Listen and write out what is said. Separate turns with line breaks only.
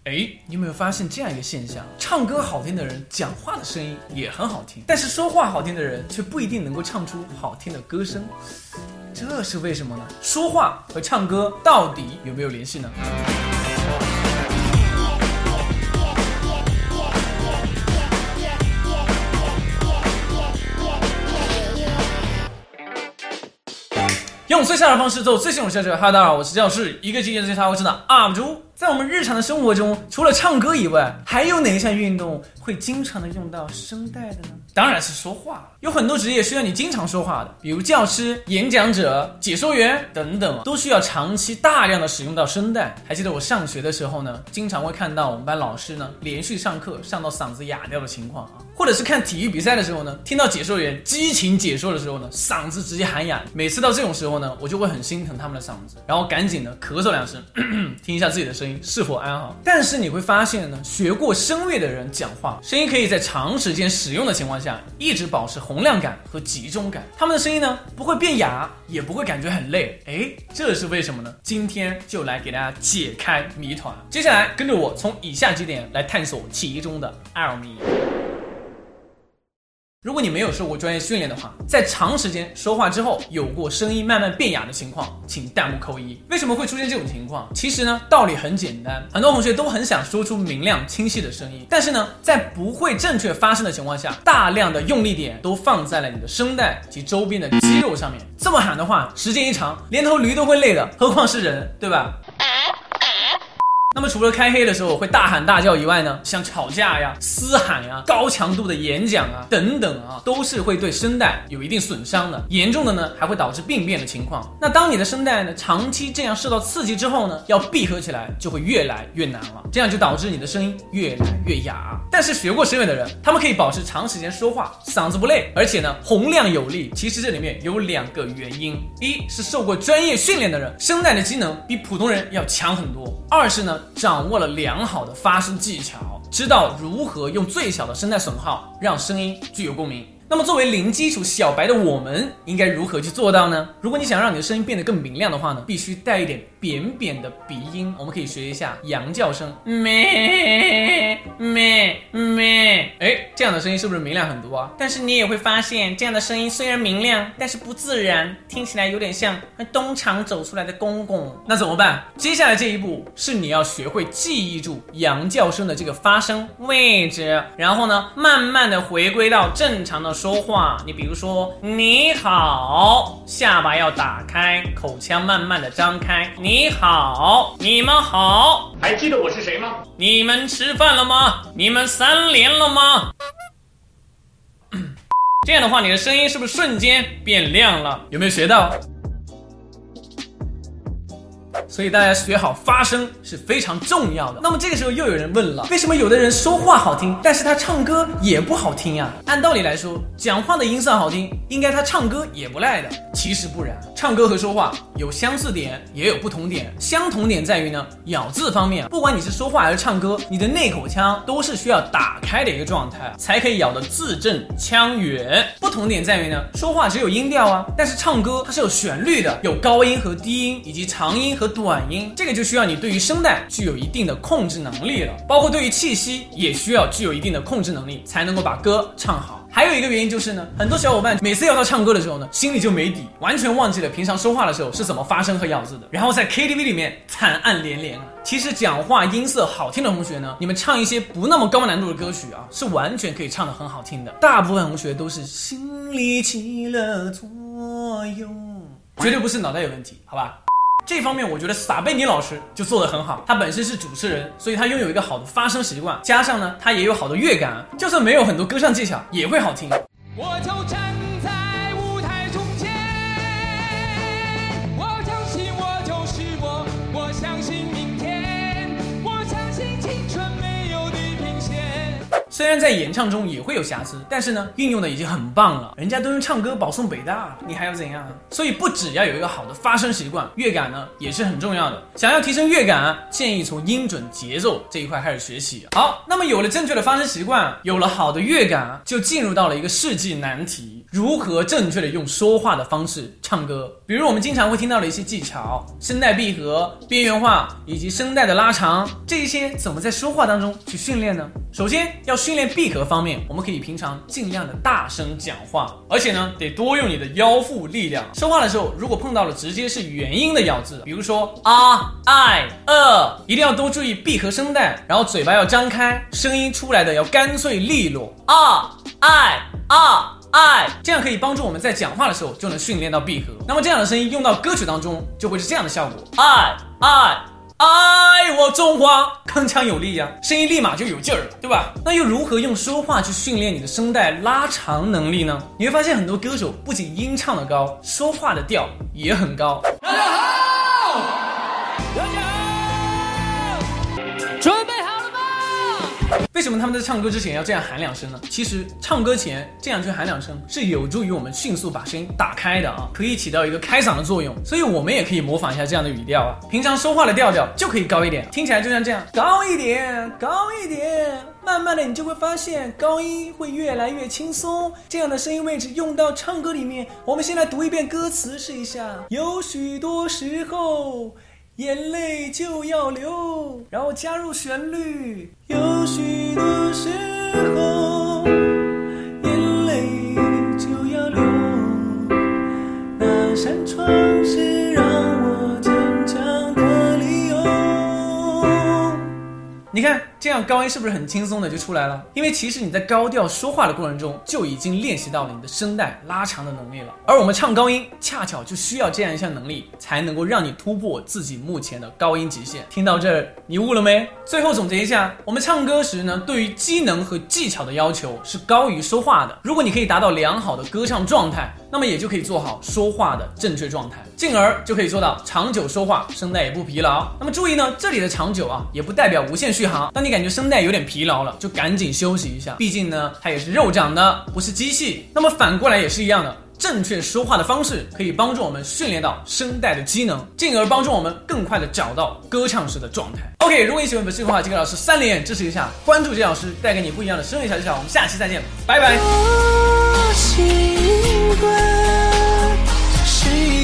你有没有发现这样一个现象？唱歌好听的人讲话的声音也很好听，但是说话好听的人却不一定能够唱出好听的歌声，这是为什么呢？说话和唱歌到底有没有联系呢？用最下的方式做最新的事情。哈，大家好，我是教室，一个今天最差我知道 UP 主。在我们日常的生活中，除了唱歌以外，还有哪一项运动会经常的用到声带的呢？当然是说话。有很多职业需要你经常说话的，比如教师、演讲者、解说员等等，都需要长期大量的使用到声带。还记得我上学的时候呢，经常会看到我们班老师呢连续上课上到嗓子哑掉的情况啊，或者是看体育比赛的时候呢，听到解说员激情解说的时候呢，嗓子直接喊哑。每次到这种时候呢，我就会很心疼他们的嗓子，然后赶紧的咳嗽2声，听一下自己的声音是否安好。但是你会发现呢，学过声乐的人讲话，声音可以在长时间使用的情况下，一直保持洪亮感和集中感。他们的声音呢，不会变哑，也不会感觉很累。这是为什么呢？今天就来给大家解开谜团。接下来跟着我从以下几点来探索其中的奥秘。如果你没有受过专业训练的话，在长时间说话之后有过声音慢慢变哑的情况，请弹幕扣1。为什么会出现这种情况？其实呢，道理很简单，很多同学都很想说出明亮清晰的声音，但是呢，在不会正确发声的情况下，大量的用力点都放在了你的声带及周边的肌肉上面。这么喊的话，时间一长，连头驴都会累的，何况是人，对吧？那么除了开黑的时候会大喊大叫以外呢，像吵架呀、嘶喊呀、高强度的演讲啊等等啊，都是会对声带有一定损伤的，严重的呢还会导致病变的情况。那当你的声带呢长期这样受到刺激之后呢，要闭合起来就会越来越难了，这样就导致你的声音越来越哑。但是学过声乐的人，他们可以保持长时间说话，嗓子不累，而且呢洪亮有力。其实这里面有2个原因：一是受过专业训练的人，声带的机能比普通人要强很多；二是呢掌握了良好的发声技巧，知道如何用最小的声带损耗让声音具有共鸣。那么作为零基础小白的我们应该如何去做到呢？如果你想让你的声音变得更明亮的话呢，必须带一点扁扁的鼻音。我们可以学一下羊叫声，咩咩咩，这样的声音是不是明亮很多啊？但是你也会发现，这样的声音虽然明亮，但是不自然，听起来有点像东厂走出来的公公。那怎么办？接下来这一步是你要学会记忆住羊叫声的这个发声位置，然后呢，慢慢的回归到正常的说话。你比如说你好，下巴要打开，口腔慢慢的张开。你好，你们好，
还记得我是谁吗？
你们吃饭了吗？你们3连了吗？这样的话，你的声音是不是瞬间变亮了？有没有学到？所以大家学好发声是非常重要的。那么这个时候又有人问了，为什么有的人说话好听，但是他唱歌也不好听呀？按道理来说，讲话的音色好听，应该他唱歌也不赖的。其实不然，唱歌和说话有相似点，也有不同点。相同点在于呢，咬字方面，不管你是说话还是唱歌，你的内口腔都是需要打开的一个状态，才可以咬得字正腔圆。不同点在于呢，说话只有音调啊，但是唱歌它是有旋律的，有高音和低音，以及长音和短音，这个就需要你对于声带具有一定的控制能力了，包括对于气息也需要具有一定的控制能力，才能够把歌唱好。还有一个原因就是呢，很多小伙伴每次要到唱歌的时候呢，心里就没底，完全忘记了平常说话的时候是怎么发声和咬字的，然后在 KTV 里面惨案连连啊。其实讲话音色好听的同学呢，你们唱一些不那么高难度的歌曲啊，是完全可以唱得很好听的。大部分同学都是心里起了作用，绝对不是脑袋有问题，好吧？这方面我觉得撒贝尼老师就做得很好，他本身是主持人，所以他拥有一个好的发声习惯，加上呢他也有好的乐感，就算没有很多歌唱技巧也会好听。
我就站在舞台中间，我相信我就是我，我相信明天，我相信青春没有地平线。
虽然在演唱中也会有瑕疵，但是呢运用的已经很棒了，人家都用唱歌保送北大，你还要怎样？所以不只要有一个好的发声习惯，乐感呢也是很重要的。想要提升乐感建议从音准节奏这一块开始学习。好，那么有了正确的发声习惯，有了好的乐感，就进入到了一个世纪难题。 如何正确的用说话的方式唱歌。比如我们经常会听到的一些技巧，声带闭合、边缘化以及声带的拉长，这些怎么在说话当中去训练呢？首先要训练闭合方面，我们可以平常尽量的大声讲话，而且呢得多用你的腰腹力量。说话的时候如果碰到了直接是元音的咬字，比如说啊、爱、一定要多注意闭合声带，然后嘴巴要张开，声音出来的要干脆利落，啊、爱、这样可以帮助我们在讲话的时候就能训练到闭合。那么这样的声音用到歌曲当中就会是这样的效果，爱我中华，铿锵有力啊，声音立马就有劲儿了，对吧？那又如何用说话去训练你的声带拉长能力呢？你会发现很多歌手不仅音唱的高，说话的调也很高。
大家好，大家好，准备好了吗？
为什么他们在唱歌之前要这样喊两声呢？其实唱歌前这样去喊两声是有助于我们迅速把声音打开的啊，可以起到一个开嗓的作用。所以我们也可以模仿一下这样的语调啊，平常说话的调调就可以高一点，听起来就像这样，高一点，高一点。慢慢的你就会发现高音会越来越轻松，这样的声音位置用到唱歌里面。我们先来读一遍歌词试一下，有许多时候眼泪就要流，然后加入旋律，有许多时候眼泪就要流，那扇窗是让我坚强的理由。你看这样高音是不是很轻松的就出来了？因为其实你在高调说话的过程中就已经练习到了你的声带拉长的能力了，而我们唱高音恰巧就需要这样一项能力，才能够让你突破自己目前的高音极限。听到这儿你悟了没？最后总结一下，我们唱歌时呢，对于机能和技巧的要求是高于说话的。如果你可以达到良好的歌唱状态，那么也就可以做好说话的正确状态，进而就可以做到长久说话，声带也不疲劳。那么注意呢，这里的长久啊，也不代表无限续航。当你感觉声带有点疲劳了，就赶紧休息一下，毕竟呢，它也是肉长的，不是机器。那么反过来也是一样的，正确说话的方式可以帮助我们训练到声带的机能，进而帮助我们更快的找到歌唱时的状态。OK， 如果你喜欢本视频的话，请给老师3连支持一下，关注杰老师，带给你不一样的声乐小技巧。我们下期再见，拜拜。